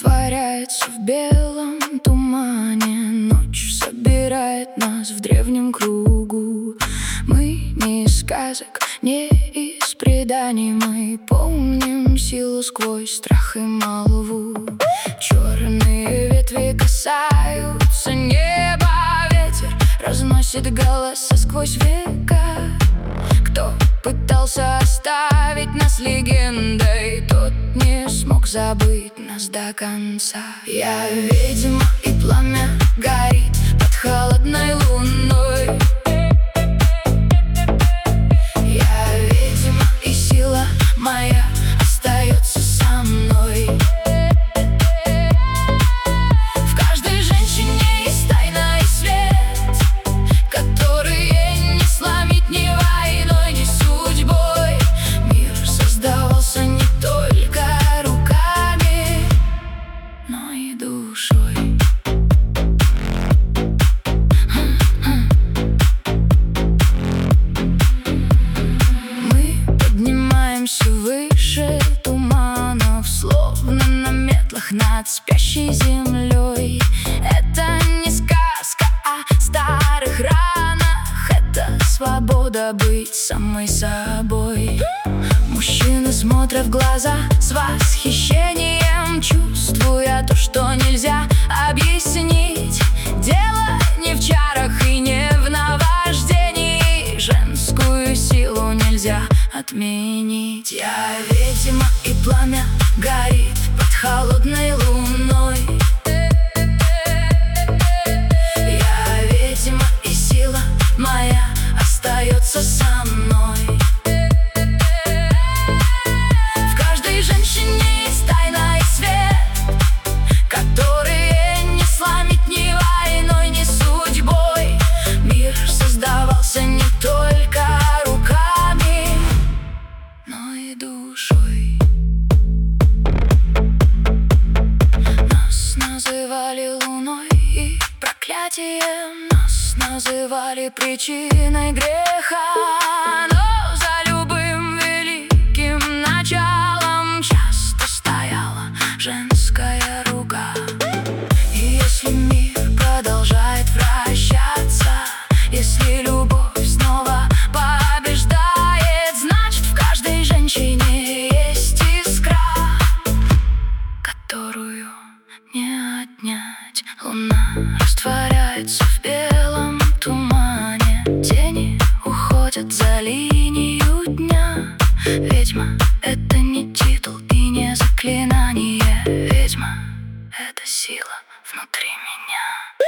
растворяется в белом тумане. Ночь собирает нас в древнем кругу. Мы не из сказок, не из преданий. Мы помним силу сквозь страх и молву. Черные ветви касаются неба. Ветер разносит голоса сквозь века. Кто пытался оставить нас легендой, тот не смог забыть нас до конца. Я ведьма, и пламя горит под холодной луной. Я ведьма, и сила моя остается со мной. В каждой женщине есть тайна и свет, которые не сломить ни войной, ни судьбой. Мир создавался не только руками, но и душой. Мы поднимаемся выше туманов, словно на метлах над спящей землей. Это не сказка о старых ранах, это свобода быть самой собой. Мужчины смотрят в глаза с восхищением, чувствуя то, что нельзя объяснить. Дело не в чарах и не в наваждении, женскую силу нельзя отменить. Я ведьма, и пламя горит под холодной луной. Я ведьма, и сила моя остается со мной. В каждой женщине есть тайна и свет, которые не сломить ни войной, ни судьбой. Мир создавался не только руками, но и душой. Нас называли луной и проклятием, нас называли причиной греха. Но за любым великим началом часто стояла женская рука. И если мир продолжает вращаться, если любовь снова побеждает, значит в каждой женщине есть искра, которую не отнять. Луна растворяется в белом тумане, тени уходят за линию дня. Ведьма — это не титул и не заклинание. Ведьма — это сила внутри меня.